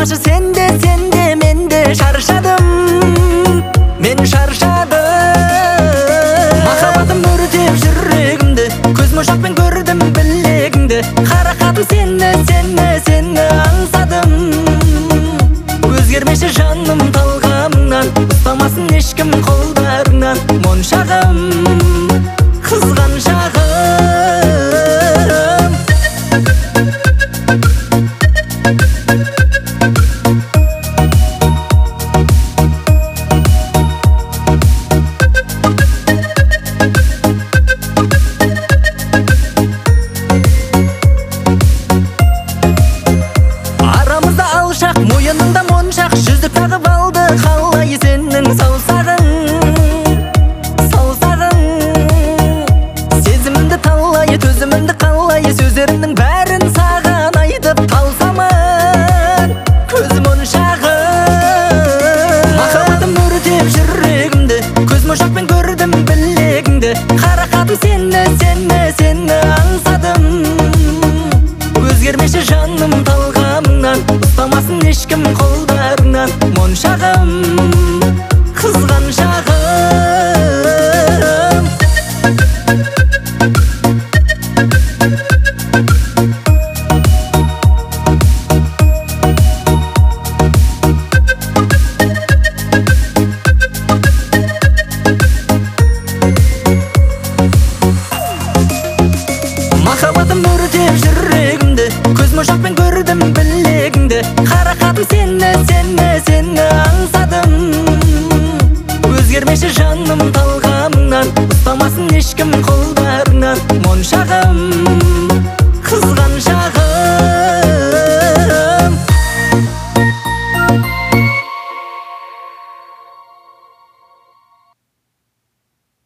болмашы сенде мен де шаршадым, мен шаршадым. Махаббатым өртеп жүрегімді, көзмошақпен көрдім білегіңді. Қарақатым сені аңсадым. Өзгермеші жаным талғамыңнан, ұстамасын ешкім қолдарыңнан. Моншағым, қызған шағым. Арамызда алшақ, мойынында моншақ, жүзік тағып алды қалай сенің